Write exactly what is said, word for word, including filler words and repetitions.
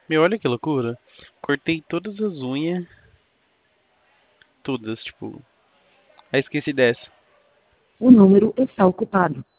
Meu, olha que loucura. Cortei todas as unhas, todas, tipo. Aí esqueci dessa. O número está ocupado.